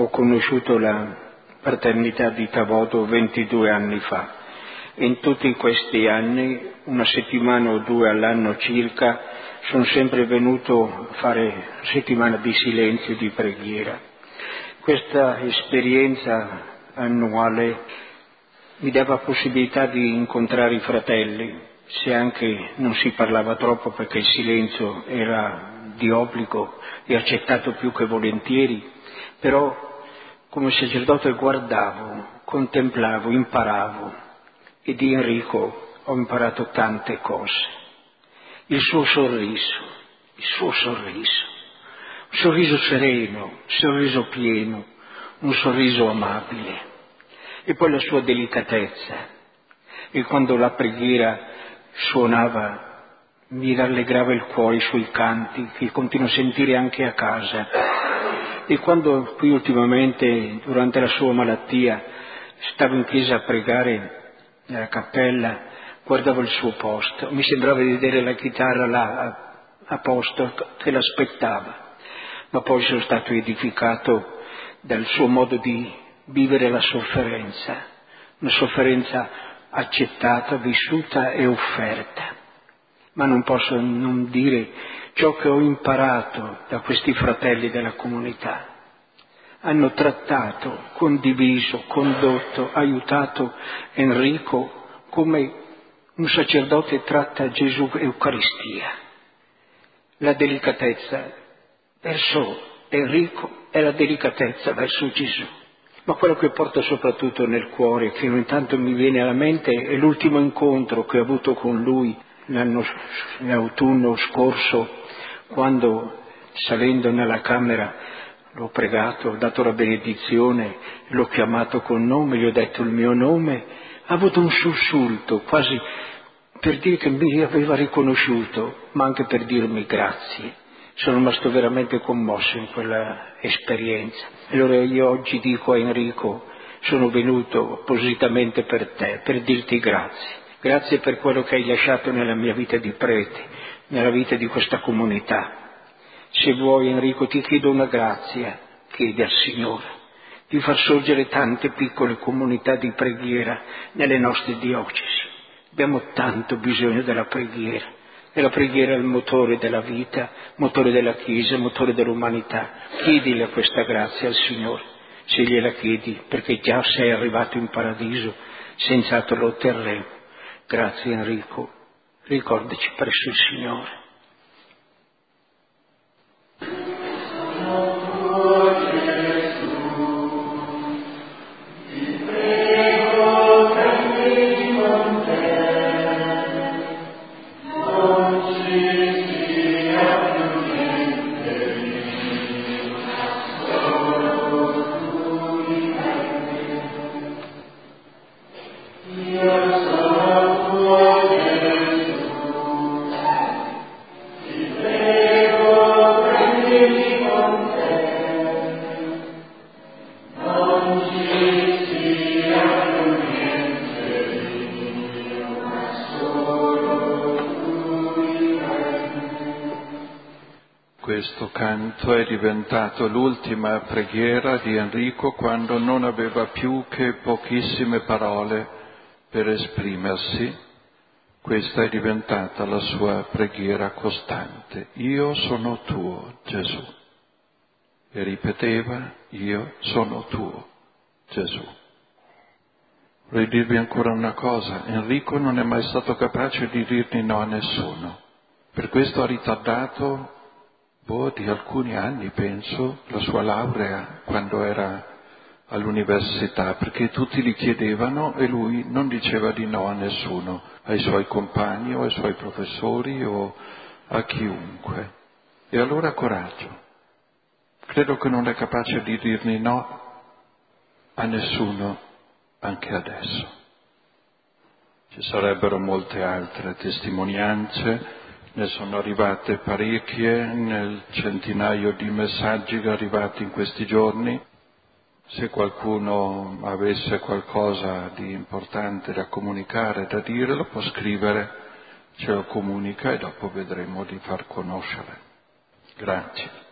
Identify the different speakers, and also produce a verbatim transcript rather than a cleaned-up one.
Speaker 1: Ho conosciuto la fraternità di Tavodo ventidue anni fa e in tutti questi anni, una settimana o due all'anno circa, sono sempre venuto a fare settimana di silenzio e di preghiera. Questa esperienza annuale mi dava possibilità di incontrare i fratelli, se anche non si parlava troppo perché il silenzio era di obbligo e accettato più che volentieri, però come sacerdote guardavo, contemplavo, imparavo, e di Enrico ho imparato tante cose. Il suo sorriso, il suo sorriso, un sorriso sereno, un sorriso pieno, un sorriso amabile, e poi la sua delicatezza. E quando la preghiera suonava mi rallegrava il cuore, i suoi canti, che continuo a sentire anche a casa. E quando qui ultimamente, durante la sua malattia, stavo in chiesa a pregare nella cappella, guardavo il suo posto, mi sembrava di vedere la chitarra là a, a posto che l'aspettava, ma poi sono stato edificato dal suo modo di vivere la sofferenza, una sofferenza accettata, vissuta e offerta. Ma non posso non dire ciò che ho imparato da questi fratelli della comunità. Hanno trattato, condiviso, condotto, aiutato Enrico come un sacerdote tratta Gesù Eucaristia. La delicatezza verso Enrico è la delicatezza verso Gesù. Ma quello che porto soprattutto nel cuore, che ogni tanto mi viene alla mente, è l'ultimo incontro che ho avuto con lui l'anno, l'autunno scorso, quando salendo nella camera l'ho pregato, ho dato la benedizione, l'ho chiamato con nome, gli ho detto il mio nome, ha avuto un sussulto, quasi per dire che mi aveva riconosciuto, ma anche per dirmi grazie. Sono rimasto veramente commosso in quella esperienza. Allora io oggi dico a Enrico, sono venuto appositamente per te, per dirti grazie. Grazie per quello che hai lasciato nella mia vita di prete, nella vita di questa comunità. Se vuoi, Enrico, ti chiedo una grazia, chiedi al Signore, di far sorgere tante piccole comunità di preghiera nelle nostre diocesi. Abbiamo tanto bisogno della preghiera, e la preghiera è il motore della vita, motore della Chiesa, motore dell'umanità. Chiedile questa grazia al Signore, se gliela chiedi, perché già sei arrivato in paradiso, senz'altro lo otterremo. Grazie Enrico, ricordaci presso il Signore.
Speaker 2: Questo canto è diventato l'ultima preghiera di Enrico quando non aveva più che pochissime parole per esprimersi. Questa è diventata la sua preghiera costante. Io sono tuo, Gesù. E ripeteva, io sono tuo, Gesù. Vorrei dirvi ancora una cosa, Enrico non è mai stato capace di dirne no a nessuno. Per questo ha ritardato boh, di alcuni anni, penso, la sua laurea quando era all'università, perché tutti gli chiedevano e lui non diceva di no a nessuno, ai suoi compagni o ai suoi professori o a chiunque. E allora coraggio. Credo che non è capace di dirne no a nessuno anche adesso. Ci sarebbero molte altre testimonianze. Ne sono arrivate parecchie nel centinaio di messaggi arrivati in questi giorni. Se qualcuno avesse qualcosa di importante da comunicare, da dire, lo può scrivere, ce lo comunica e dopo vedremo di far conoscere. Grazie.